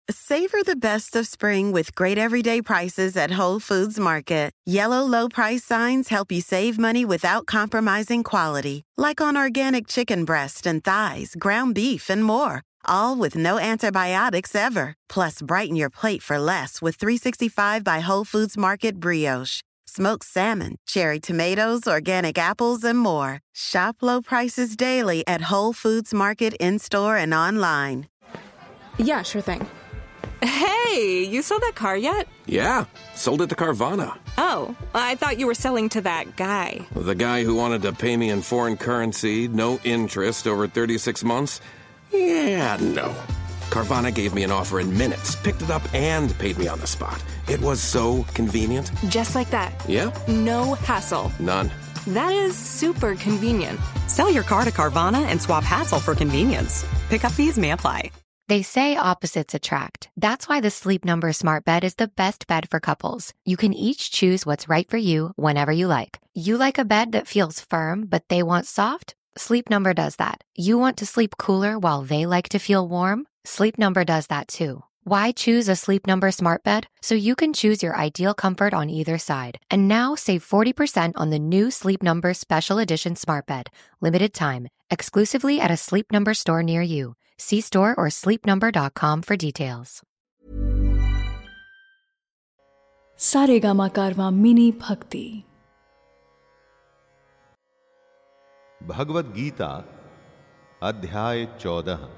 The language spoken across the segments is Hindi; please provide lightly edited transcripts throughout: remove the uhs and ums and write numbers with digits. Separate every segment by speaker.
Speaker 1: Savor the best of spring with great everyday prices at Whole Foods Market. Yellow Low Price signs help you save money without compromising quality, like on organic chicken breast and thighs, ground beef, and more. All with no antibiotics ever. Plus, brighten your plate for less with 365 by Whole Foods Market Brioche. Smoked salmon, cherry tomatoes, organic apples, and more. Shop low prices daily at Whole Foods Market in-store and online.
Speaker 2: Yeah, sure thing. Hey, you sold that car yet?
Speaker 3: Yeah, sold it to Carvana.
Speaker 2: Oh, I thought you were selling to that guy.
Speaker 3: The guy who wanted to pay me in foreign currency, no interest, over 36 months? Yeah, no. Carvana gave me an offer in minutes, picked it up, and paid me on the spot. It was so convenient.
Speaker 2: Just like that.
Speaker 3: Yeah.
Speaker 2: No hassle.
Speaker 3: None.
Speaker 2: That is super convenient.
Speaker 4: Sell your car to Carvana and swap hassle for convenience. Pickup fees may apply.
Speaker 5: They say opposites attract. That's why the Sleep Number Smart Bed is the best bed for couples. You can each choose what's right for you whenever you like. You like a bed that feels firm, but they want soft? Sleep Number does that. You want to sleep cooler while they like to feel warm? Sleep Number does that too. Why choose a Sleep Number Smart Bed? So you can choose your ideal comfort on either side. And now save 40% on the new Sleep Number Special Edition Smart Bed. Limited time. Exclusively at a Sleep Number store near you. See store or sleepnumber.com for details.
Speaker 6: Saregama Karwaan mini भक्ति।
Speaker 7: भगवद गीता अध्याय 14।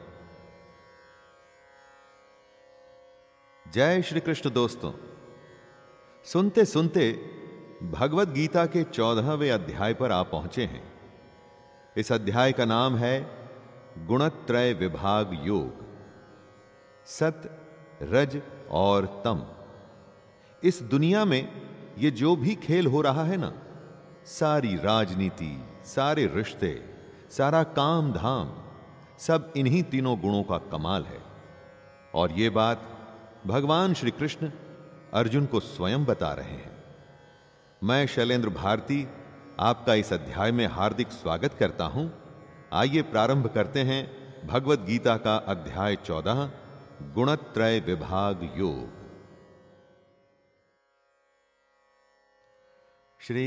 Speaker 7: जय श्री कृष्ण। दोस्तों, सुनते सुनते भगवद गीता के 14वें अध्याय पर आ पहुंचे हैं। इस अध्याय का नाम है गुणत्रय विभाग योग। सत, रज और तम। इस दुनिया में ये जो भी खेल हो रहा है ना, सारी राजनीति, सारे रिश्ते, सारा काम धाम, सब इन्हीं तीनों गुणों का कमाल है। और ये बात भगवान श्री कृष्ण अर्जुन को स्वयं बता रहे हैं। मैं शैलेंद्र भारती आपका इस अध्याय में हार्दिक स्वागत करता हूं। आइए प्रारंभ करते हैं भगवद गीता का अध्याय 14, गुणत्रय विभाग योग। श्री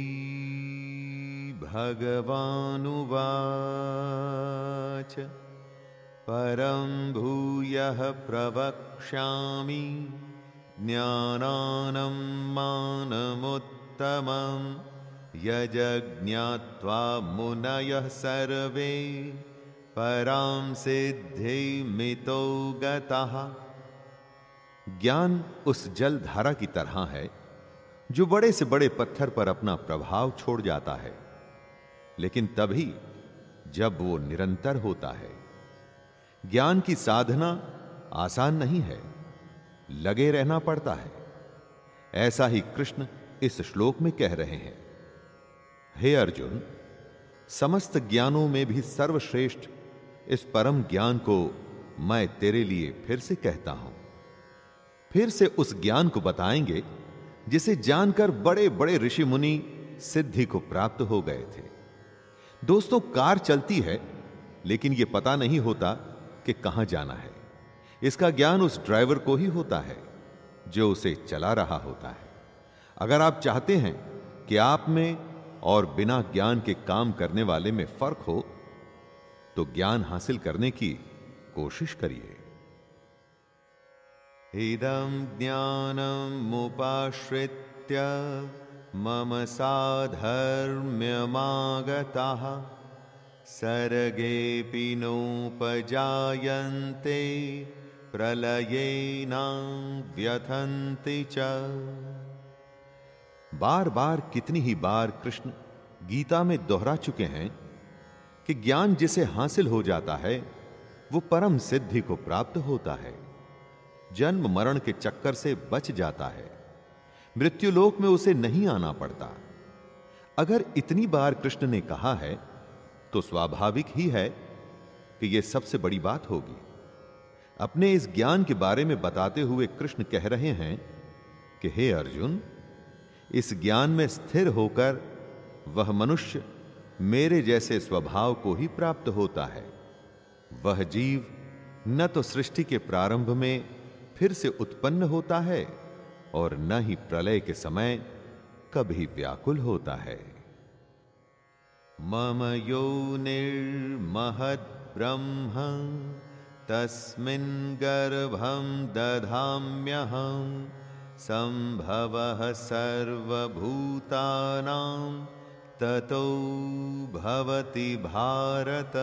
Speaker 7: भगवानुवाच परं भूयः प्रवक्ष्यामि ज्ञानानं मानमुत्तमं यज्ञात्वा मुनयः सर्वे परां सिद्धिमितो गतः। ज्ञान उस जल धारा की तरह है जो बड़े से बड़े पत्थर पर अपना प्रभाव छोड़ जाता है, लेकिन तभी जब वो निरंतर होता है। ज्ञान की साधना आसान नहीं है, लगे रहना पड़ता है। ऐसा ही कृष्ण इस श्लोक में कह रहे हैं। हे अर्जुन, समस्त ज्ञानों में भी सर्वश्रेष्ठ इस परम ज्ञान को मैं तेरे लिए फिर से कहता हूं। फिर से उस ज्ञान को बताएंगे जिसे जानकर बड़े बड़े ऋषि मुनि सिद्धि को प्राप्त हो गए थे। दोस्तों, कार चलती है, लेकिन यह पता नहीं होता कि कहां जाना है। इसका ज्ञान उस ड्राइवर को ही होता है जो उसे चला रहा होता है। अगर आप चाहते हैं कि आप में और बिना ज्ञान के काम करने वाले में फर्क हो, तो ज्ञान हासिल करने की कोशिश करिए। इदं ज्ञानमुपाश्रित्य मम साधर्म्यमागताः सर्गेऽपि नोपजायन्ते प्रलयेन व्यथन्ति च। बार बार कितनी ही बार कृष्ण गीता में दोहरा चुके हैं कि ज्ञान जिसे हासिल हो जाता है वो परम सिद्धि को प्राप्त होता है, जन्म मरण के चक्कर से बच जाता है, मृत्युलोक में उसे नहीं आना पड़ता। अगर इतनी बार कृष्ण ने कहा है तो स्वाभाविक ही है कि यह सबसे बड़ी बात होगी। अपने इस ज्ञान के बारे में बताते हुए कृष्ण कह रहे हैं कि हे अर्जुन, इस ज्ञान में स्थिर होकर वह मनुष्य मेरे जैसे स्वभाव को ही प्राप्त होता है। वह जीव न तो सृष्टि के प्रारंभ में फिर से उत्पन्न होता है और न ही प्रलय के समय कभी व्याकुल होता है। मम योनिर्महद् ब्रह्म तस्मिन् गर्भं दधाम्यहं संभवः सर्वभूतानां ततो भवति भारत।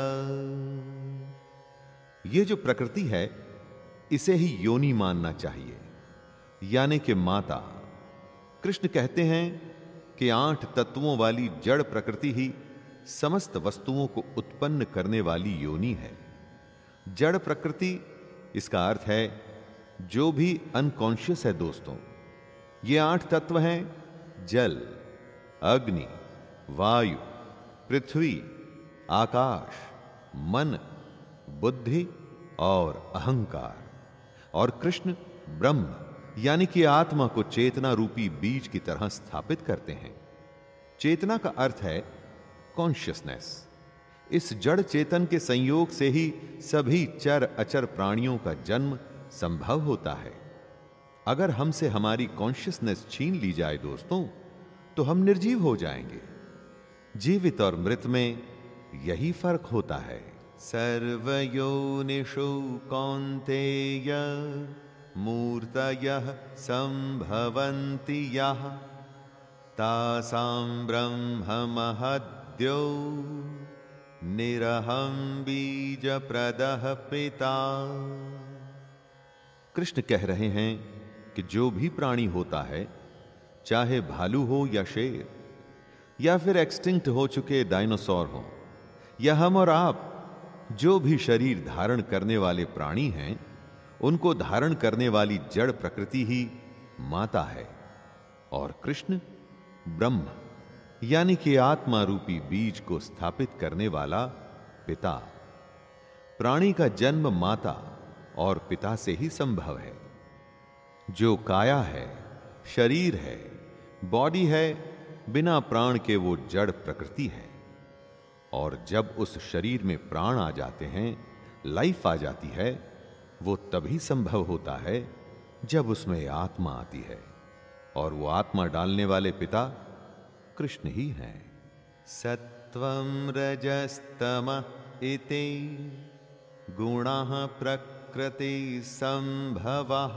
Speaker 7: ये जो प्रकृति है इसे ही योनि मानना चाहिए, यानी कि माता। कृष्ण कहते हैं कि 8 तत्वों वाली जड़ प्रकृति ही समस्त वस्तुओं को उत्पन्न करने वाली योनि है। जड़ प्रकृति, इसका अर्थ है जो भी अनकॉन्शियस है दोस्तों। ये 8 तत्व हैं जल, अग्नि, वायु, पृथ्वी, आकाश, मन, बुद्धि और अहंकार। और कृष्ण ब्रह्म यानी कि आत्मा को चेतना रूपी बीज की तरह स्थापित करते हैं। चेतना का अर्थ है कॉन्शियसनेस। इस जड़ चेतन के संयोग से ही सभी चर अचर प्राणियों का जन्म संभव होता है। अगर हमसे हमारी कॉन्शियसनेस छीन ली जाए दोस्तों, तो हम निर्जीव हो जाएंगे। जीवित और मृत में यही फर्क होता है। सर्वयोनिषु कौन्तेय मूर्तयः संभवन्ति यः तासां ब्रह्ममहद्यो निरहं बीजप्रदः पिता। कृष्ण कह रहे हैं कि जो भी प्राणी होता है, चाहे भालू हो या शेर, या फिर एक्सटिंक्ट हो चुके डायनासोर हो, या हम और आप, जो भी शरीर धारण करने वाले प्राणी हैं, उनको धारण करने वाली जड़ प्रकृति ही माता है। और कृष्ण ब्रह्म यानी कि आत्मा रूपी बीज को स्थापित करने वाला पिता। प्राणी का जन्म माता और पिता से ही संभव है। जो काया है, शरीर है, बॉडी है, बिना प्राण के वो जड़ प्रकृति है। और जब उस शरीर में प्राण आ जाते हैं, लाइफ आ जाती है, वो तभी संभव होता है जब उसमें आत्मा आती है। और वो आत्मा डालने वाले पिता कृष्ण ही हैं। सत्वं रजस्तम इति गुणाः प्रकृति संभवः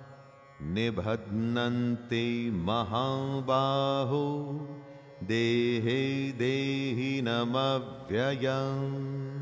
Speaker 7: निबध्नन्ति महाबाहो देहे देहिनमव्ययम्।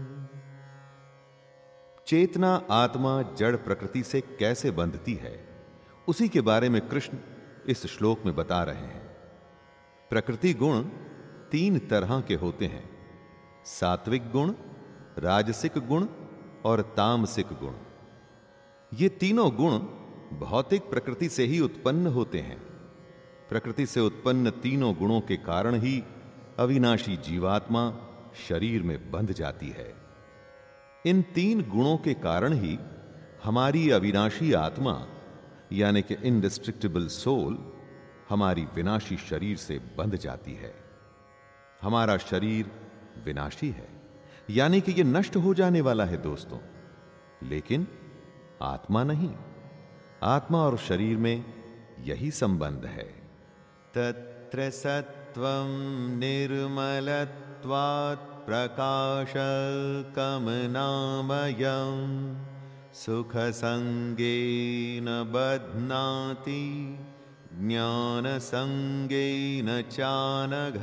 Speaker 7: चेतना आत्मा जड़ प्रकृति से कैसे बंधती है, उसी के बारे में कृष्ण इस श्लोक में बता रहे हैं। प्रकृति गुण 3 तरह के होते हैं: सात्विक गुण, राजसिक गुण और तामसिक गुण। ये तीनों गुण भौतिक प्रकृति से ही उत्पन्न होते हैं। प्रकृति से उत्पन्न तीनों गुणों के कारण ही अविनाशी जीवात्मा शरीर में बंध जाती है। इन 3 गुणों के कारण ही हमारी अविनाशी आत्मा यानी कि इंडिस्ट्रक्टिबल सोल हमारी विनाशी शरीर से बंध जाती है। हमारा शरीर विनाशी है, यानी कि यह नष्ट हो जाने वाला है दोस्तों, लेकिन आत्मा नहीं। आत्मा और शरीर में यही संबंध है। तत्र सत्वं निर्मलत्वात् प्रकाशकमनामयं सुखसंगेन बध्नाति ज्ञानसंगेन चानघ।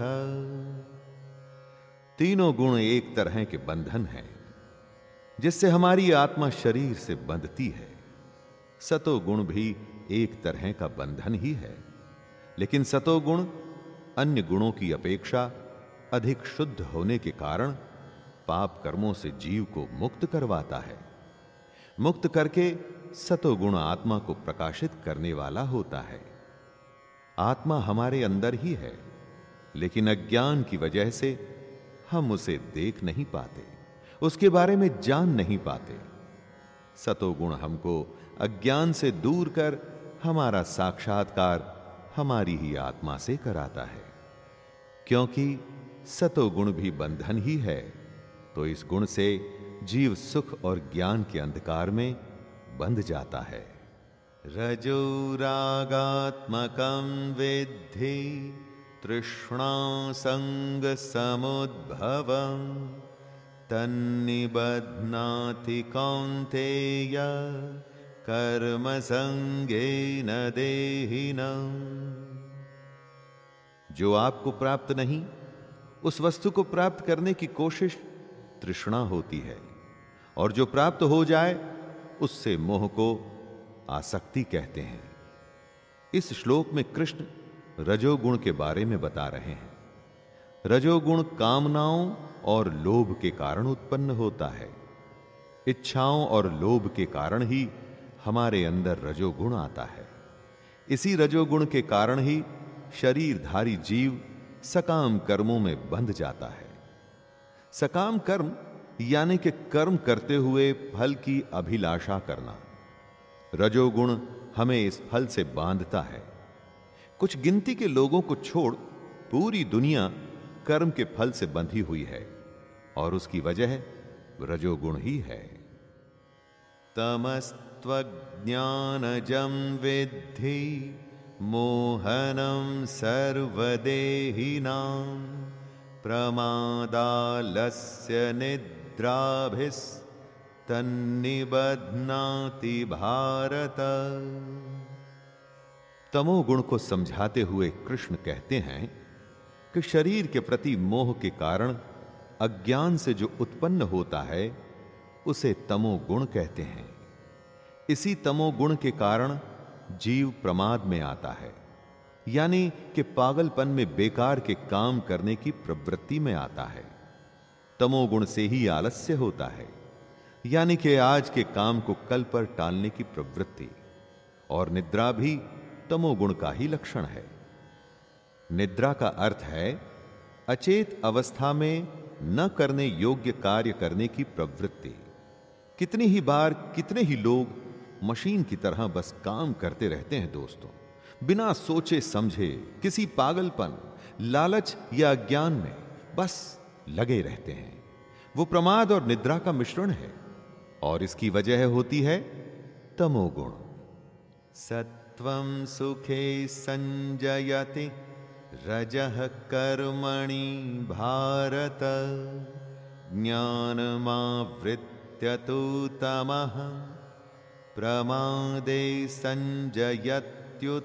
Speaker 7: तीनों गुण एक तरह के बंधन हैं जिससे हमारी आत्मा शरीर से बंधती है। सतोगुण भी एक तरह का बंधन ही है, लेकिन सतोगुण अन्य गुणों की अपेक्षा अधिक शुद्ध होने के कारण पाप कर्मों से जीव को मुक्त करवाता है। मुक्त करके सतोगुण आत्मा को प्रकाशित करने वाला होता है। आत्मा हमारे अंदर ही है, लेकिन अज्ञान की वजह से हम उसे देख नहीं पाते, उसके बारे में जान नहीं पाते। सतोगुण हमको अज्ञान से दूर कर हमारा साक्षात्कार हमारी ही आत्मा से कराता है। क्योंकि सतोगुण भी बंधन ही है, तो इस गुण से जीव सुख और ज्ञान के अंधकार में बंध जाता है। रजोरागात्मकं विद्धि तृष्णासंगसमुद्भवं तन्निबध्नाति कौन्तेय कर्मसंगेन देहिनम्। जो आपको प्राप्त नहीं, उस वस्तु को प्राप्त करने की कोशिश तृष्णा होती है, और जो प्राप्त हो जाए उससे मोह को आसक्ति कहते हैं। इस श्लोक में कृष्ण रजोगुण के बारे में बता रहे हैं। रजोगुण कामनाओं और लोभ के कारण उत्पन्न होता है। इच्छाओं और लोभ के कारण ही हमारे अंदर रजोगुण आता है। इसी रजोगुण के कारण ही शरीरधारी जीव सकाम कर्मों में बंध जाता है। सकाम कर्म यानी कि कर्म करते हुए फल की अभिलाषा करना। रजोगुण हमें इस फल से बांधता है। कुछ गिनती के लोगों को छोड़ पूरी दुनिया कर्म के फल से बंधी हुई है, और उसकी वजह रजोगुण ही है। तमस्त्वज्ञानजं विद्धि मोहनं सर्वदेहिनां प्रमादालस्य निद्राभिस्तन्निबध्नाति भारत। तमोगुण को समझाते हुए कृष्ण कहते हैं कि शरीर के प्रति मोह के कारण अज्ञान से जो उत्पन्न होता है उसे तमोगुण कहते हैं। इसी तमोगुण के कारण जीव प्रमाद में आता है, यानी कि पागलपन में बेकार के काम करने की प्रवृत्ति में आता है। तमोगुण से ही आलस्य होता है, यानी कि आज के काम को कल पर टालने की प्रवृत्ति, और निद्रा भी तमोगुण का ही लक्षण है। निद्रा का अर्थ है अचेत अवस्था में न करने योग्य कार्य करने की प्रवृत्ति। कितनी ही बार कितने ही लोग मशीन की तरह बस काम करते रहते हैं दोस्तों, बिना सोचे समझे, किसी पागलपन, लालच या अज्ञान में बस लगे रहते हैं। वो प्रमाद और निद्रा का मिश्रण है, और इसकी वजह होती है तमोगुण। सत्वं सुखे संजयति रजः कर्मणि भारत ज्ञानमावृत्य तु तमः प्रमादे संजयत्युत।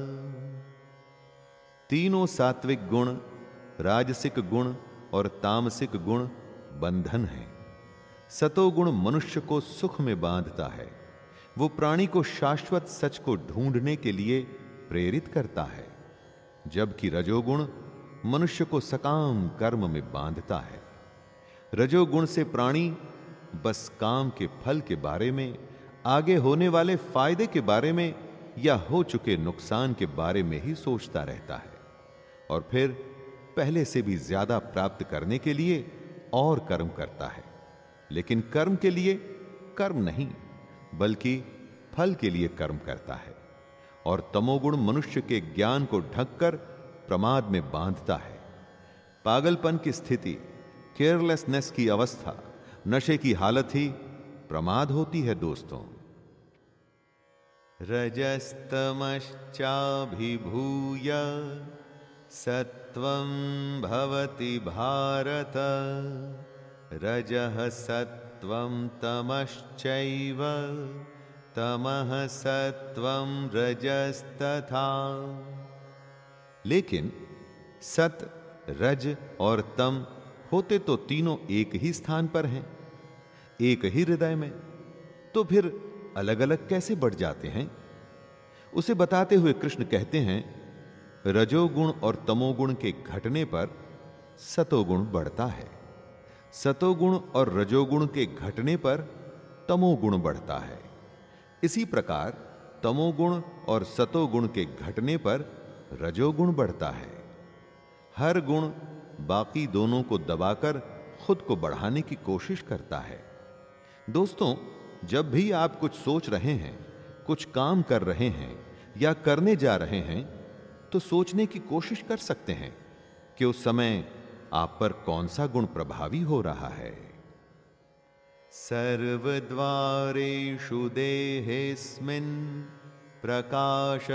Speaker 7: तीनों सात्विक गुण, राजसिक गुण और तामसिक गुण बंधन है। सतोगुण मनुष्य को सुख में बांधता है। वो प्राणी को शाश्वत सच को ढूंढने के लिए प्रेरित करता है, जबकि रजोगुण मनुष्य को सकाम कर्म में बांधता है। रजोगुण से प्राणी बस काम के फल के बारे में, आगे होने वाले फायदे के बारे में या हो चुके नुकसान के बारे में ही सोचता रहता है, और फिर पहले से भी ज्यादा प्राप्त करने के लिए और कर्म करता है। लेकिन कर्म के लिए कर्म नहीं, बल्कि फल के लिए कर्म करता है। और तमोगुण मनुष्य के ज्ञान को ढककर प्रमाद में बांधता है। पागलपन की स्थिति, केयरलेसनेस की अवस्था, नशे की हालत ही प्रमाद होती है दोस्तों। रजस्तमश्चाभिभूय सत्वं भवति भारत रजः सत्वं तमश्चैव तमः सत्वं रजस्तथा। लेकिन सत, रज और तम होते तो तीनों एक ही स्थान पर हैं, एक ही हृदय में, तो फिर अलग अलग कैसे बढ़ जाते हैं? उसे बताते हुए कृष्ण कहते हैं, रजोगुण और तमोगुण के घटने पर सतोगुण बढ़ता है, सतोगुण और रजोगुण के घटने पर तमोगुण बढ़ता है। इसी प्रकार तमोगुण और सतोगुण के घटने पर रजोगुण बढ़ता है। हर गुण बाकी दोनों को दबाकर खुद को बढ़ाने की कोशिश करता है। दोस्तों, जब भी आप कुछ सोच रहे हैं, कुछ काम कर रहे हैं या करने जा रहे हैं, तो सोचने की कोशिश कर सकते हैं कि उस समय आप पर कौन सा गुण प्रभावी हो रहा है। सर्वद्वारेषु देहेस्मिन् प्रकाश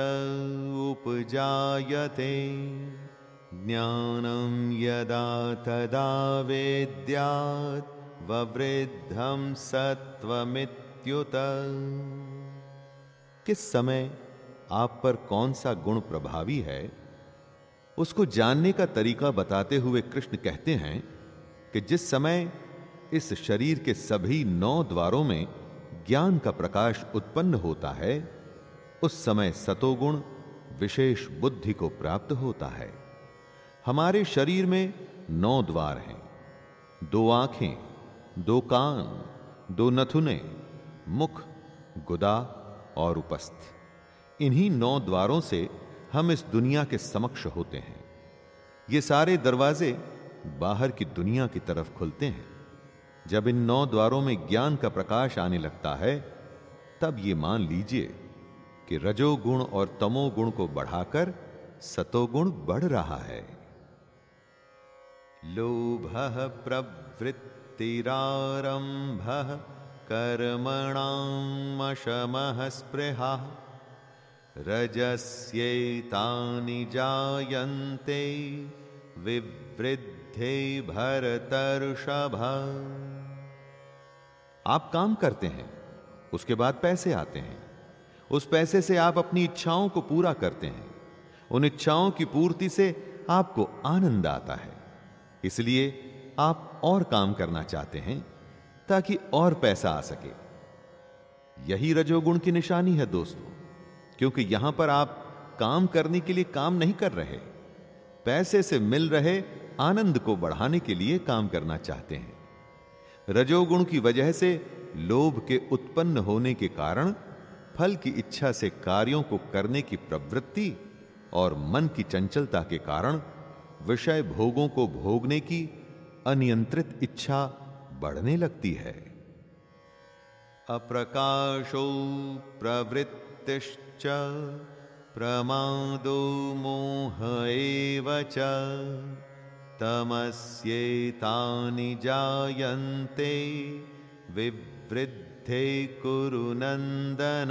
Speaker 7: उपजायते ज्ञानं यदा तदा वेद्यात् ववृद्धं सत्वमित्युत। किस समय आप पर कौन सा गुण प्रभावी है, उसको जानने का तरीका बताते हुए कृष्ण कहते हैं कि जिस समय इस शरीर के सभी 9 द्वारों में ज्ञान का प्रकाश उत्पन्न होता है, उस समय सतोगुण विशेष बुद्धि को प्राप्त होता है। हमारे शरीर में 9 द्वार हैं, 2 आंखें, 2 कान, 2 नथुने, मुख, गुदा और उपस्थ। इन्हीं 9 द्वारों से हम इस दुनिया के समक्ष होते हैं। ये सारे दरवाजे बाहर की दुनिया की तरफ खुलते हैं। जब इन 9 द्वारों में ज्ञान का प्रकाश आने लगता है, तब ये मान लीजिए कि रजोगुण और तमोगुण को बढ़ाकर सतोगुण बढ़ रहा है। लोभः प्रवृत्तिरारम्भः कर्मणाम् अशमः स्पृहा रजस्यैतानि जायन्ते विवृद्धे भरतर्षभ। आप काम करते हैं, उसके बाद पैसे आते हैं। उस पैसे से आप अपनी इच्छाओं को पूरा करते हैं। उन इच्छाओं की पूर्ति से आपको आनंद आता है, इसलिए आप और काम करना चाहते हैं ताकि और पैसा आ सके। यही रजोगुण की निशानी है दोस्तों, क्योंकि यहां पर आप काम करने के लिए काम नहीं कर रहे, पैसे से मिल रहे आनंद को बढ़ाने के लिए काम करना चाहते हैं। रजोगुण की वजह से लोभ के उत्पन्न होने के कारण फल की इच्छा से कार्यों को करने की प्रवृत्ति और मन की चंचलता के कारण विषय भोगों को भोगने की अनियंत्रित इच्छा बढ़ने लगती है। अप्रकाशो प्रवृत्तिश्च प्रमादो मोह एव च तमस्येतानि जायन्ते विवृद्धे कुरु नंदन।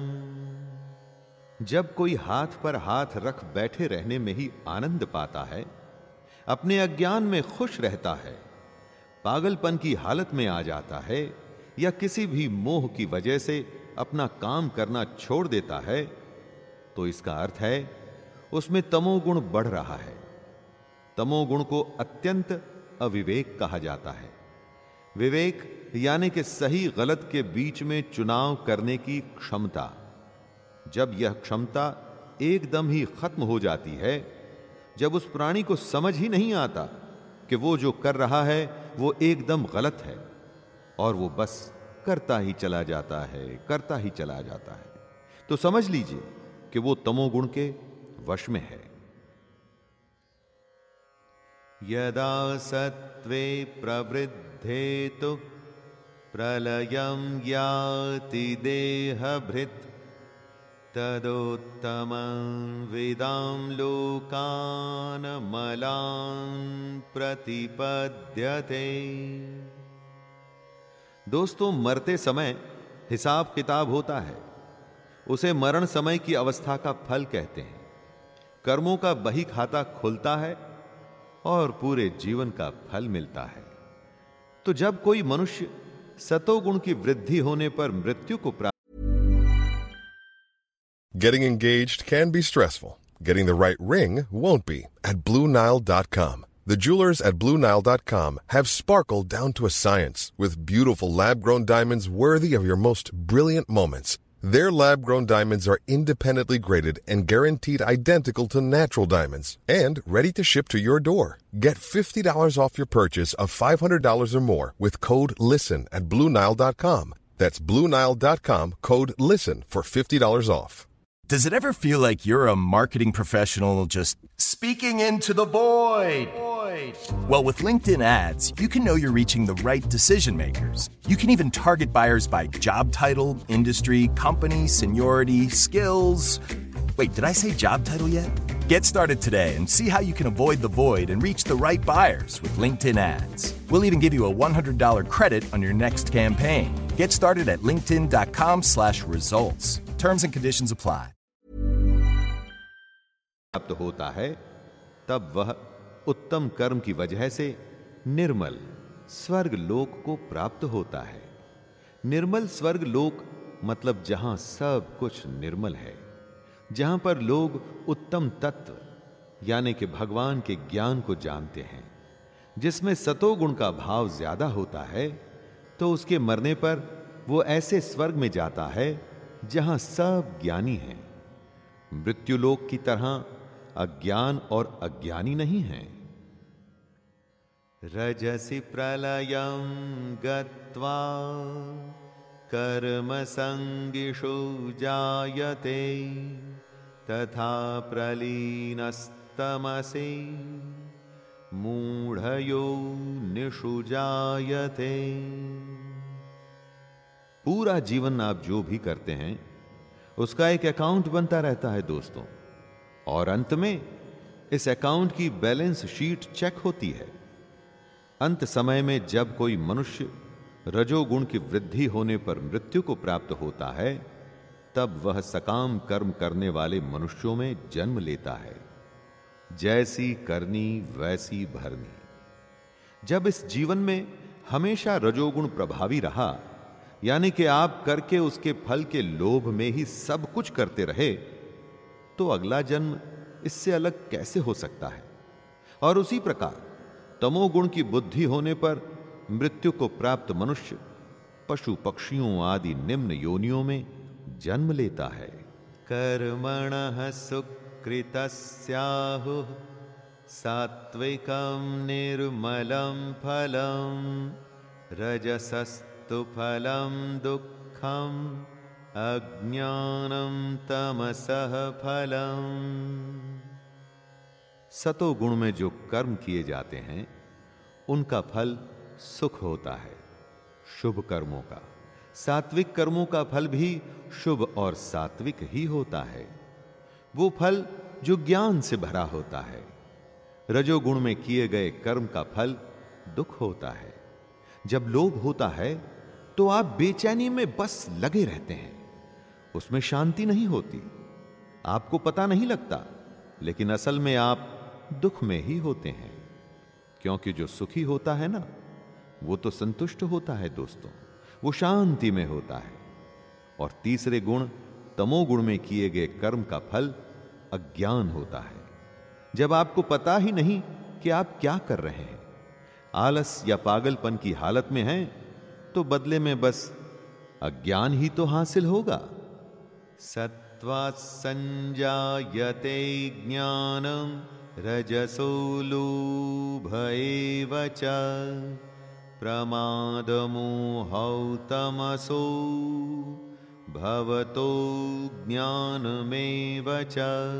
Speaker 7: जब कोई हाथ पर हाथ रख बैठे रहने में ही आनंद पाता है, अपने अज्ञान में खुश रहता है, पागलपन की हालत में आ जाता है या किसी भी मोह की वजह से अपना काम करना छोड़ देता है, तो इसका अर्थ है उसमें तमोगुण बढ़ रहा है। तमोगुण को अत्यंत अविवेक कहा जाता है। विवेक यानी कि सही गलत के बीच में चुनाव करने की क्षमता। जब यह क्षमता एकदम ही खत्म हो जाती है, जब उस प्राणी को समझ ही नहीं आता कि वो जो कर रहा है वो एकदम गलत है और वो बस करता ही चला जाता है, करता ही चला जाता है, तो समझ लीजिए कि वो तमोगुण के वश में है। यदा सत्वे प्रवृद्धे तो प्रलयं याति देहभृत् तदोत्तमं विदां लोकान् मलान् प्रतिपद्यते। दोस्तों, मरते समय हिसाब किताब होता है, उसे मरण समय की अवस्था का फल कहते हैं। कर्मों का बही खाता खुलता है और पूरे जीवन का फल मिलता है। तो जब कोई मनुष्य सतोगुण की वृद्धि होने पर मृत्यु को प्राप्त।
Speaker 8: Getting engaged can be stressful. Getting the right ring won't be. At BlueNile.com. The jewelers at BlueNile.com have sparkle down to a science with beautiful lab-grown diamonds worthy of your most brilliant moments. Their lab-grown diamonds are independently graded and guaranteed identical to natural diamonds and ready to ship to your door. Get $50 off your purchase of $500 or more with code LISTEN at BlueNile.com. That's BlueNile.com, code LISTEN for $50 off.
Speaker 9: Does it ever feel like you're a marketing professional just speaking into the void? Well, with LinkedIn ads, you can know you're reaching the right decision makers. You can even target buyers by job title, industry, company, seniority, skills. Wait, did I say job title yet? Get started today and see how you can avoid the void and reach the right buyers with LinkedIn ads. We'll even give you a $100 credit on your next campaign. Get started at linkedin.com/results. Terms and conditions apply.
Speaker 7: प्राप्त होता है, तब वह उत्तम कर्म की वजह से निर्मल स्वर्ग लोक को प्राप्त होता है। निर्मल स्वर्ग लोक मतलब जहां सब कुछ निर्मल है, जहां पर लोग उत्तम तत्व यानी कि भगवान के ज्ञान को जानते हैं। जिसमें सतोगुण का भाव ज्यादा होता है तो उसके मरने पर वो ऐसे स्वर्ग में जाता है जहां सब ज्ञानी हैं। मृत्युलोक की तरह अज्ञान और अज्ञानी नहीं है। रजसि प्रलयं गत्वा कर्म संगिषु जायते तथा प्रलीनस्तमसि मूढ़यो निषु जायते। पूरा जीवन आप जो भी करते हैं उसका एक अकाउंट बनता रहता है दोस्तों, और अंत में इस अकाउंट की बैलेंस शीट चेक होती है। अंत समय में जब कोई मनुष्य रजोगुण की वृद्धि होने पर मृत्यु को प्राप्त होता है, तब वह सकाम कर्म करने वाले मनुष्यों में जन्म लेता है। जैसी करनी वैसी भरनी। जब इस जीवन में हमेशा रजोगुण प्रभावी रहा, यानी कि आप करके उसके फल के लोभ में ही सब कुछ करते रहे, तो अगला जन्म इससे अलग कैसे हो सकता है। और उसी प्रकार तमोगुण की बुद्धि होने पर मृत्यु को प्राप्त मनुष्य पशु पक्षियों आदि निम्न योनियों में जन्म लेता है। कर्मणः सुकृतस्याहुः सात्विकं निर्मलं फलं रजसस्तु फलं दुःखं अज्ञानं तमसः फलम्। सतोगुण में जो कर्म किए जाते हैं उनका फल सुख होता है, शुभ कर्मों का। सात्विक कर्मों का फल भी शुभ और सात्विक ही होता है, वो फल जो ज्ञान से भरा होता है। रजोगुण में किए गए कर्म का फल दुख होता है। जब लोभ होता है तो आप बेचैनी में बस लगे रहते हैं, उसमें शांति नहीं होती, आपको पता नहीं लगता, लेकिन असल में आप दुख में ही होते हैं। क्योंकि जो सुखी होता है ना, वो तो संतुष्ट होता है दोस्तों, वो शांति में होता है। और तीसरे गुण तमोगुण में किए गए कर्म का फल अज्ञान होता है। जब आपको पता ही नहीं कि आप क्या कर रहे हैं, आलस या पागलपन की हालत में हैं, तो बदले में बस अज्ञान ही तो हासिल होगा। सत्वात् संजायते ज्ञानम रजसो लोभ एव च प्रमादमोहौ तमसो भवतो ज्ञानमेव च।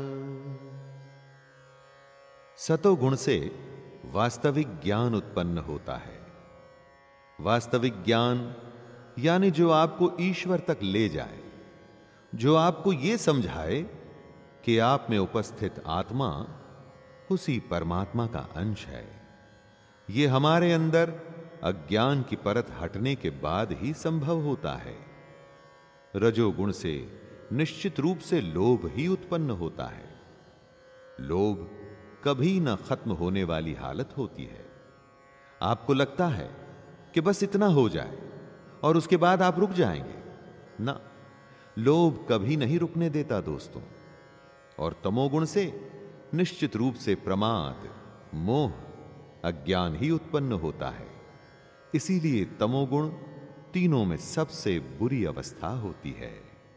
Speaker 7: सतोगुण से वास्तविक ज्ञान उत्पन्न होता है। वास्तविक ज्ञान यानी जो आपको ईश्वर तक ले जाए, जो आपको यह समझाए कि आप में उपस्थित आत्मा उसी परमात्मा का अंश है। यह हमारे अंदर अज्ञान की परत हटने के बाद ही संभव होता है। रजोगुण से निश्चित रूप से लोभ ही उत्पन्न होता है। लोभ कभी न खत्म होने वाली हालत होती है। आपको लगता है कि बस इतना हो जाए और उसके बाद आप रुक जाएंगे। ना, लोभ कभी नहीं रुकने देता दोस्तों। और तमोगुण से निश्चित रूप से प्रमाद, मोह, अज्ञान ही उत्पन्न होता है। इसीलिए तमोगुण तीनों में सबसे बुरी अवस्था होती है।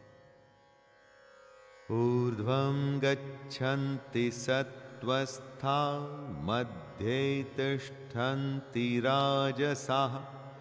Speaker 7: ऊर्ध्वं गच्छन्ति सत्वस्था मध्ये तिष्ठन्ति राजसाः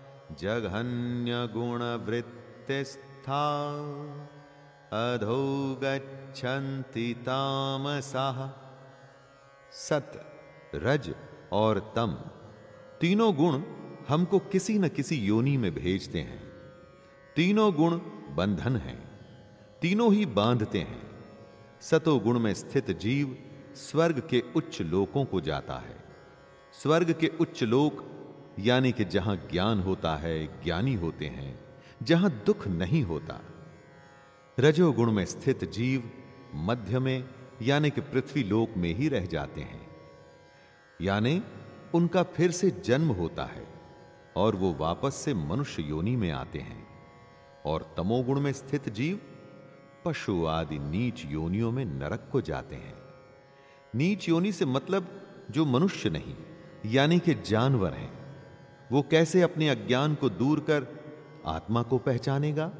Speaker 7: जघन्यगुणवृत्तिस्था अधो गच्छन्ति तामसाः। सत, रज और तम तीनों गुण हमको किसी न किसी योनि में भेजते हैं। तीनों गुण बंधन हैं, तीनों ही बांधते हैं। सतोगुण में स्थित जीव स्वर्ग के उच्च लोकों को जाता है। स्वर्ग के उच्च लोक यानी कि जहां ज्ञान होता है, ज्ञानी होते हैं, जहां दुख नहीं होता। रजोगुण में स्थित जीव मध्य में यानी कि पृथ्वी लोक में ही रह जाते हैं, यानी उनका फिर से जन्म होता है और वो वापस से मनुष्य योनि में आते हैं। और तमोगुण में स्थित जीव पशु आदि नीच योनियों में नरक को जाते हैं। नीच योनि से मतलब जो मनुष्य नहीं यानी कि जानवर हैं, वो कैसे अपने अज्ञान को दूर कर आत्मा को पहचानेगा?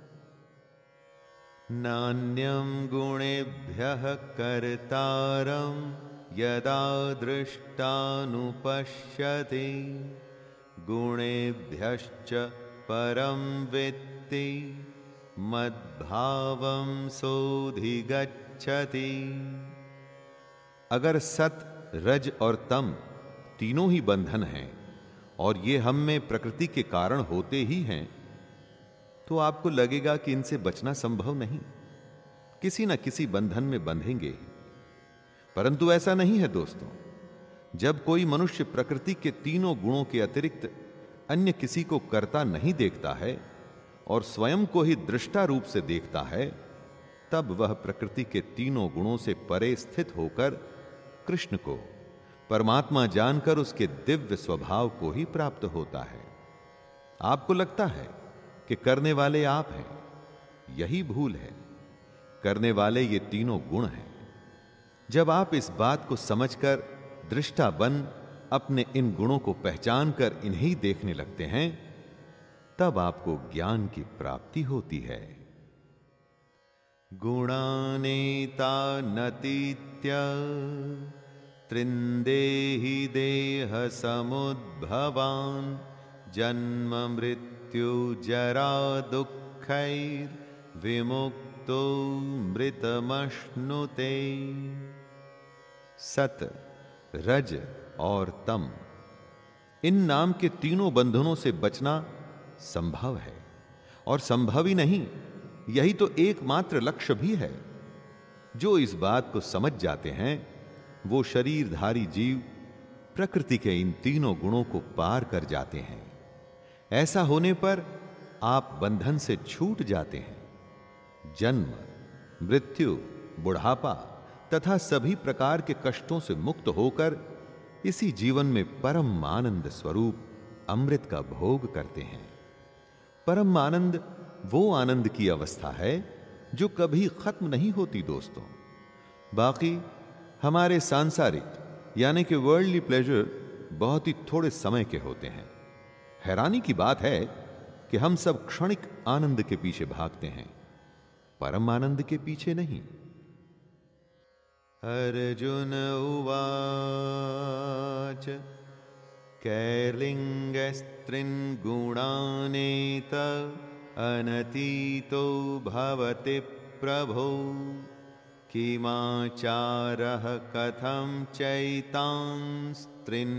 Speaker 7: नान्यं गुणेभ्यः कर्तारं यदा दृष्टानुपश्यति गुणेभ्यश्च परं वित्ति मद्भावं सोऽधिगच्छति। अगर सत, रज और तम तीनों ही बंधन हैं और ये हम में प्रकृति के कारण होते ही हैं, तो आपको लगेगा कि इनसे बचना संभव नहीं, किसी न किसी बंधन में बंधेंगे ही। परंतु ऐसा नहीं है दोस्तों। जब कोई मनुष्य प्रकृति के तीनों गुणों के अतिरिक्त अन्य किसी को कर्ता नहीं देखता है और स्वयं को ही दृष्टा रूप से देखता है, तब वह प्रकृति के तीनों गुणों से परे स्थित होकर कृष्ण को परमात्मा जानकर उसके दिव्य स्वभाव को ही प्राप्त होता है। आपको लगता है कि करने वाले आप हैं, यही भूल है। करने वाले ये तीनों गुण हैं। जब आप इस बात को समझकर दृष्टा बन अपने इन गुणों को पहचान कर इन्हें देखने लगते हैं, तब आपको ज्ञान की प्राप्ति होती है। गुणानेतानतीत्य त्रिन्देहि देह समुद्भवान् जन्म मृत्यु जरा दुःखैर्विमुक्तो मृतमश्नुते। सत, रज और तम, इन नाम के तीनों बंधनों से बचना संभव है, और संभव ही नहीं, यही तो एकमात्र लक्ष्य भी है। जो इस बात को समझ जाते हैं वो शरीरधारी जीव प्रकृति के इन तीनों गुणों को पार कर जाते हैं। ऐसा होने पर आप बंधन से छूट जाते हैं। जन्म, मृत्यु, बुढ़ापा तथा सभी प्रकार के कष्टों से मुक्त होकर इसी जीवन में परम आनंद स्वरूप अमृत का भोग करते हैं। परम आनंद वो आनंद की अवस्था है जो कभी खत्म नहीं होती दोस्तों। बाकी हमारे सांसारिक यानी कि वर्ल्डली प्लेजर बहुत ही थोड़े समय के होते हैं। हैरानी की बात है कि हम सब क्षणिक आनंद के पीछे भागते हैं, परम आनंद के पीछे नहीं। अर्जुन उवाच कैर्लिङ्गस्त्रीन् गुणानेत अनतीतो भवति प्रभो किमाचारः कथं चैतांस्त्रीन्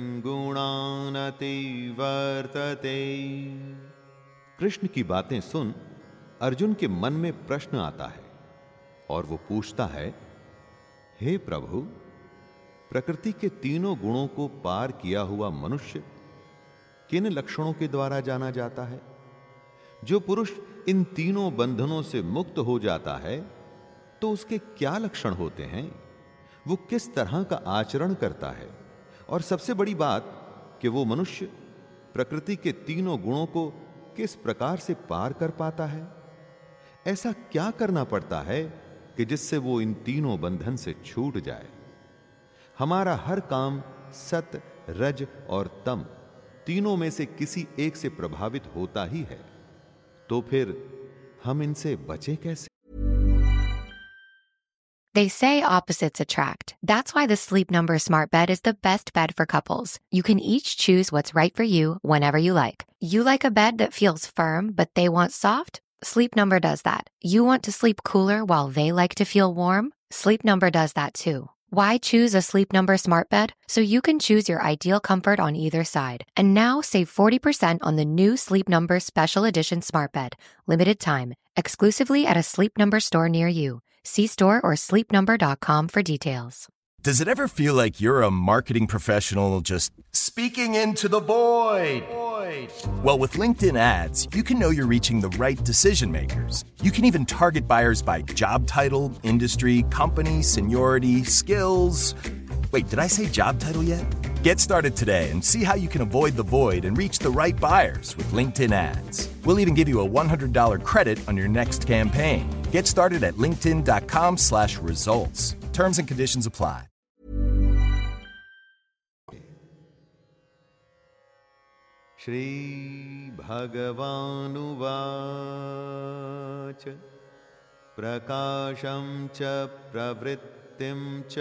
Speaker 7: गुणानतिवर्तते। कृष्ण की बातें सुन अर्जुन के मन में प्रश्न आता है और वो पूछता है, हे प्रभु, प्रकृति के तीनों गुणों को पार किया हुआ मनुष्य किन लक्षणों के द्वारा जाना जाता है? जो पुरुष इन तीनों बंधनों से मुक्त हो जाता है तो उसके क्या लक्षण होते हैं? वो किस तरह का आचरण करता है? और सबसे बड़ी बात कि वो मनुष्य प्रकृति के तीनों गुणों को किस प्रकार से पार कर पाता है? ऐसा क्या करना पड़ता है कि जिससे वो इन तीनों बंधन से छूट जाए? हमारा हर काम सत, रज और तम तीनों में से किसी एक से प्रभावित होता ही है, तो फिर हम इनसे बचें कैसे?
Speaker 5: They say opposites attract. That's why the Sleep Number Smart Bed is the best bed for couples. You can each choose what's right for you whenever you like. You like a bed that feels firm, but they want soft? Sleep Number does that. You want to sleep cooler while they like to feel warm? Sleep Number does that too. Why choose a Sleep Number Smart Bed? So you can choose your ideal comfort on either side. And now save 40% on the new Sleep Number Special Edition Smart Bed. Limited time. Exclusively at a Sleep Number store near you. See store or sleepnumber.com for details.
Speaker 9: Does it ever feel like you're a marketing professional just speaking into the void? Well, with LinkedIn ads, you can know you're reaching the right decision makers. You can even target buyers by job title, industry, company, seniority, skills. Wait, did I say job title yet? Get started today and see how you can avoid the void and reach the right buyers with LinkedIn ads. We'll even give you a $100 credit on your next campaign. Get started at linkedin.com/results. Terms and conditions apply.
Speaker 7: Shri भगवानुवाच प्रकाशं च प्रवृत्तिं च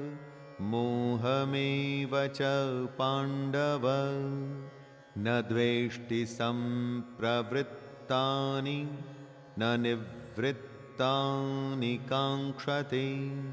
Speaker 7: मोहमेव च पाण्डव न द्वेष्टि सम्प्रवृत्तानि न निवृत्तानि कांक्षते।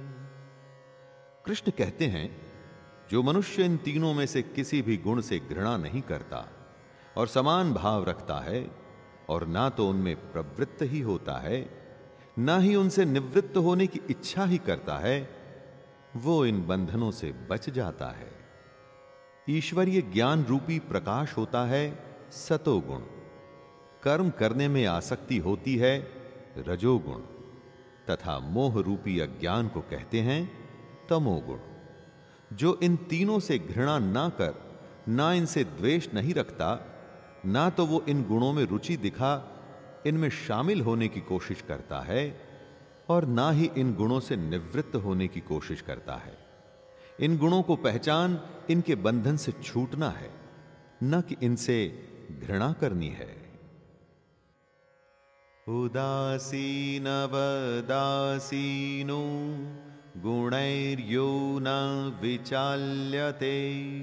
Speaker 7: कृष्ण कहते हैं, जो मनुष्य इन तीनों में से किसी भी गुण से घृणा नहीं करता और समान भाव रखता है, और ना तो उनमें प्रवृत्त ही होता है, ना ही उनसे निवृत्त होने की इच्छा ही करता है, वो इन बंधनों से बच जाता है। ईश्वरीय ज्ञान रूपी प्रकाश होता है सतोगुण, कर्म करने में आसक्ति होती है रजोगुण, तथा मोह रूपी अज्ञान को कहते हैं तमोगुण। जो इन तीनों से घृणा ना कर, ना इनसे द्वेष नहीं रखता, ना तो वो इन गुणों में रुचि दिखा इनमें शामिल होने की कोशिश करता है, और ना ही इन गुणों से निवृत्त होने की कोशिश करता है। इन गुणों को पहचान इनके बंधन से छूटना है, न कि इनसे घृणा करनी है। उदासीनवदासीनो गुणैर्यो न विचाल्यते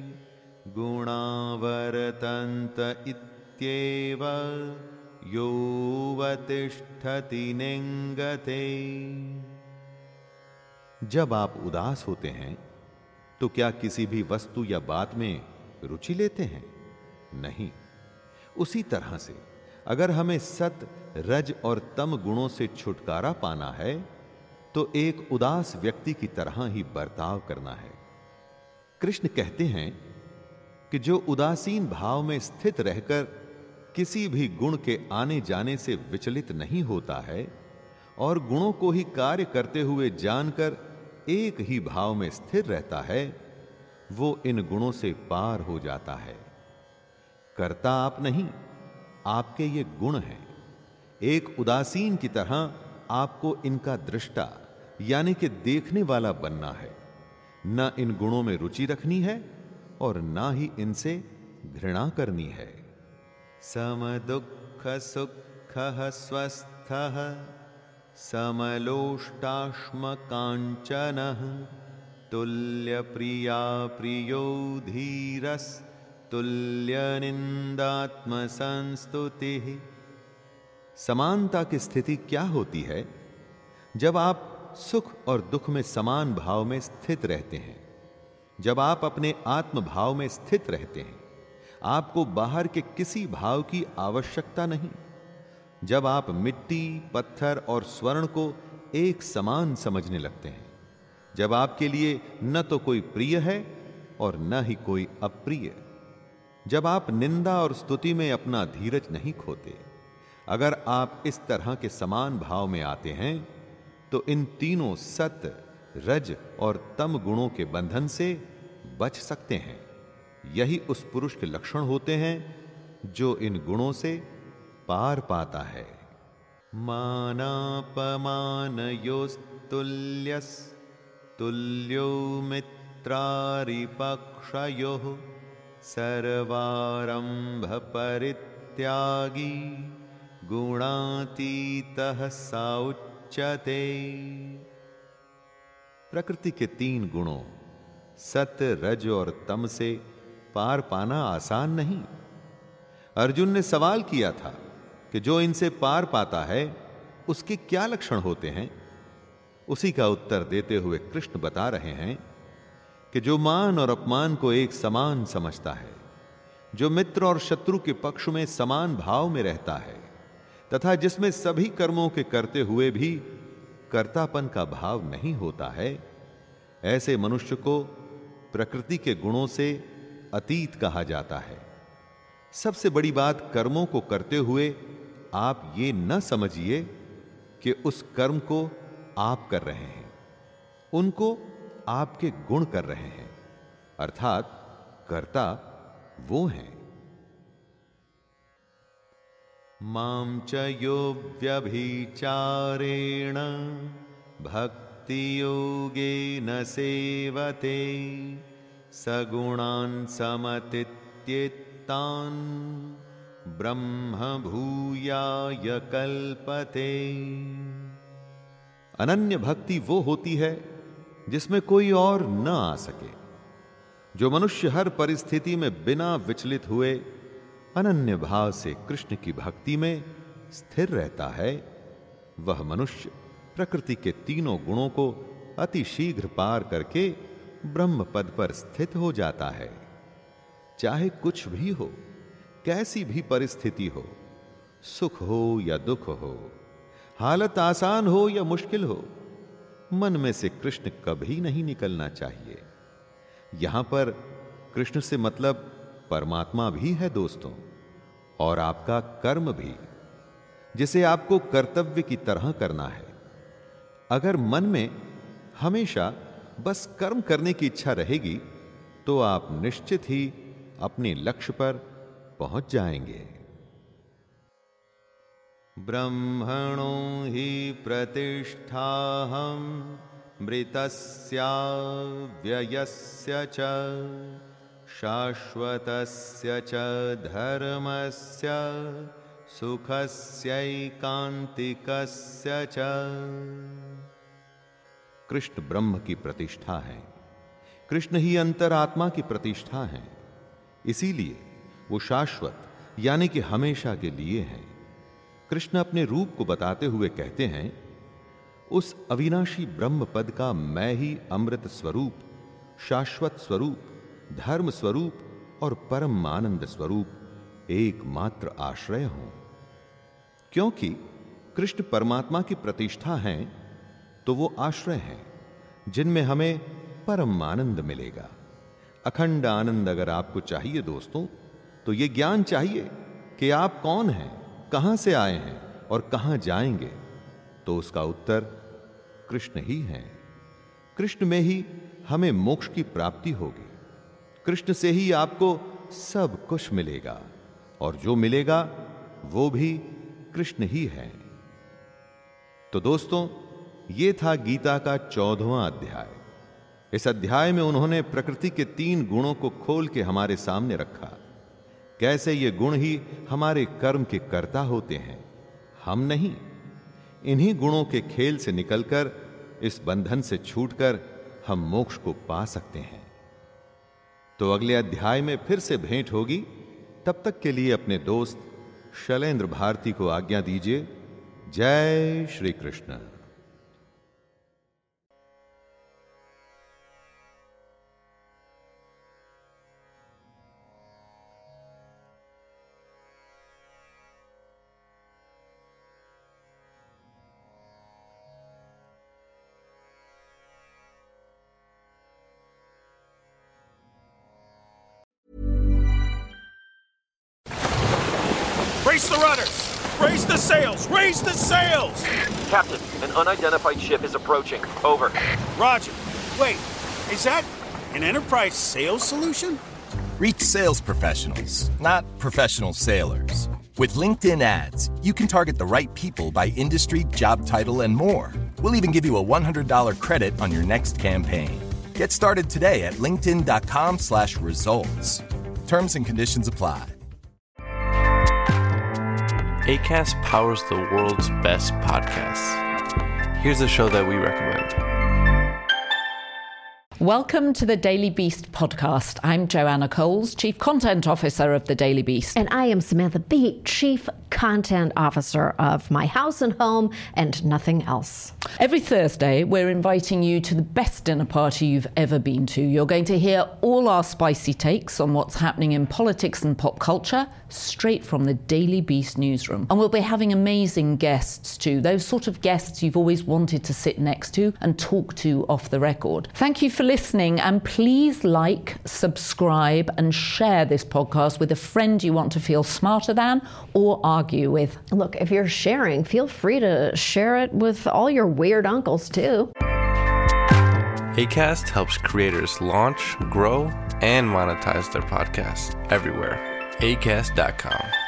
Speaker 7: गुणावर्तन्त इत्येव योऽवतिष्ठति निंगते। जब आप उदास होते हैं तो क्या किसी भी वस्तु या बात में रुचि लेते हैं? नहीं। उसी तरह से अगर हमें सत, रज और तम गुणों से छुटकारा पाना है तो एक उदास व्यक्ति की तरह ही बर्ताव करना है। कृष्ण कहते हैं कि जो उदासीन भाव में स्थित रहकर किसी भी गुण के आने जाने से विचलित नहीं होता है और गुणों को ही कार्य करते हुए जानकर एक ही भाव में स्थिर रहता है, वो इन गुणों से पार हो जाता है। कर्ता आप नहीं, आपके ये गुण हैं। एक उदासीन की तरह आपको इनका दृष्टा यानी कि देखने वाला बनना है। न इन गुणों में रुचि रखनी है और ना ही इनसे घृणा करनी है। समदुःख सुखः स्वस्थः समलोष्टाश्मकाञ्चनः तुल्यप्रिया प्रियो धीरस्तुल्यनिन्दात्मसंस्तुतिः। समानता की स्थिति क्या होती है? जब आप सुख और दुख में समान भाव में स्थित रहते हैं, जब आप अपने आत्म भाव में स्थित रहते हैं, आपको बाहर के किसी भाव की आवश्यकता नहीं। जब आप मिट्टी, पत्थर और स्वर्ण को एक समान समझने लगते हैं, जब आपके लिए न तो कोई प्रिय है और न ही कोई अप्रिय, जब आप निंदा और स्तुति में अपना धीरज नहीं खोते, अगर आप इस तरह के समान भाव में आते हैं तो इन तीनों सत, रज और तम गुणों के बंधन से बच सकते हैं। यही उस पुरुष के लक्षण होते हैं जो इन गुणों से पार पाता है। मानापमानयोस्तुल्यस् तुल्यो मित्रारिपक्षयोः सर्वारंभ परित्यागी गुणातीतः स उच्यते। प्रकृति के तीन गुणों सत, रज और तम से पार पाना आसान नहीं। अर्जुन ने सवाल किया था कि जो इनसे पार पाता है उसके क्या लक्षण होते हैं? उसी का उत्तर देते हुए कृष्ण बता रहे हैं कि जो मान और अपमान को एक समान समझता है, जो मित्र और शत्रु के पक्ष में समान भाव में रहता है तथा जिसमें सभी कर्मों के करते हुए भी कर्तापन का भाव नहीं होता है, ऐसे मनुष्य को प्रकृति के गुणों से अतीत कहा जाता है। सबसे बड़ी बात, कर्मों को करते हुए आप ये न समझिए कि उस कर्म को आप कर रहे हैं, उनको आपके गुण कर रहे हैं, अर्थात कर्ता वो हैं। मां च यो व्यभिचारेण भक्ति योगेन सेवते सगुणान् समतीत्येतान् ब्रह्म भूयाय कल्पते। अनन्य भक्ति वो होती है जिसमें कोई और न आ सके। जो मनुष्य हर परिस्थिति में बिना विचलित हुए अनन्य भाव से कृष्ण की भक्ति में स्थिर रहता है, वह मनुष्य प्रकृति के तीनों गुणों को अति शीघ्र पार करके ब्रह्म पद पर स्थित हो जाता है। चाहे कुछ भी हो, कैसी भी परिस्थिति हो, सुख हो या दुख हो, हालत आसान हो या मुश्किल हो, मन में से कृष्ण कभी नहीं निकलना चाहिए। यहां पर कृष्ण से मतलब परमात्मा भी है दोस्तों, और आपका कर्म भी, जिसे आपको कर्तव्य की तरह करना है। अगर मन में हमेशा बस कर्म करने की इच्छा रहेगी तो आप निश्चित ही अपने लक्ष्य पर पहुंच जाएंगे। ब्रह्मणो हि प्रतिष्ठाहं मृतस्य व्ययस्य च शाश्वतस्य च धर्मस्य सुखस्यैकान्तिकस्य च। कृष्ण ब्रह्म की प्रतिष्ठा है, कृष्ण ही अंतरात्मा की प्रतिष्ठा है, इसीलिए वो शाश्वत यानी कि हमेशा के लिए हैं। कृष्ण अपने रूप को बताते हुए कहते हैं, उस अविनाशी ब्रह्म पद का मैं ही अमृत स्वरूप, शाश्वत स्वरूप, धर्म स्वरूप और परम आनंद स्वरूप एकमात्र आश्रय हूं। क्योंकि कृष्ण परमात्मा की प्रतिष्ठा हैं, तो वो आश्रय हैं जिनमें हमें परम आनंद मिलेगा। अखंड आनंद अगर आपको चाहिए दोस्तों, तो ये ज्ञान चाहिए कि आप कौन हैं, कहां से आए हैं और कहां जाएंगे, तो उसका उत्तर कृष्ण ही है। कृष्ण में ही हमें मोक्ष की प्राप्ति होगी, कृष्ण से ही आपको सब कुछ मिलेगा, और जो मिलेगा वो भी कृष्ण ही है। तो दोस्तों, ये था गीता का 14वां अध्याय। इस अध्याय में उन्होंने प्रकृति के 3 गुणों को खोल के हमारे सामने रखा। कैसे ये गुण ही हमारे कर्म के कर्ता होते हैं, हम नहीं। इन्हीं गुणों के खेल से निकलकर, इस बंधन से छूटकर हम मोक्ष को पा सकते हैं। तो अगले अध्याय में फिर से भेंट होगी। तब तक के लिए अपने दोस्त शैलेंद्र भारती को आज्ञा दीजिए। जय Shri Krishna.
Speaker 10: Raise the rudders! Raise the sails! Raise the sails!
Speaker 11: Captain, an unidentified ship is approaching. Over.
Speaker 10: Roger. Wait, is that an Enterprise sales solution?
Speaker 9: Reach sales professionals, not professional sailors. With LinkedIn ads, you can target the right people by industry, job title, and more. We'll even give you a $100 credit on your next campaign. Get started today at linkedin.com/results. Terms and conditions apply.
Speaker 12: Acast powers the world's best podcasts. Here's a show that we recommend.
Speaker 13: Welcome to the Daily Beast podcast. I'm Joanna Coles, Chief Content Officer of the Daily Beast.
Speaker 14: And I am Samantha Bee, Chief content officer of my house and home and nothing else.
Speaker 13: Every Thursday, we're inviting you to the best dinner party you've ever been to. You're going to hear all our spicy takes on what's happening in politics and pop culture, straight from the Daily Beast newsroom. And we'll be having amazing guests too, those sort of guests you've always wanted to sit next to and talk to off the record. Thank you for listening, and please like, subscribe and share this podcast with a friend you want to feel smarter than or argue with.
Speaker 14: Look, if you're sharing, feel free to share it with all your weird uncles too.
Speaker 12: Acast helps creators launch, grow, and monetize their podcasts everywhere. Acast.com.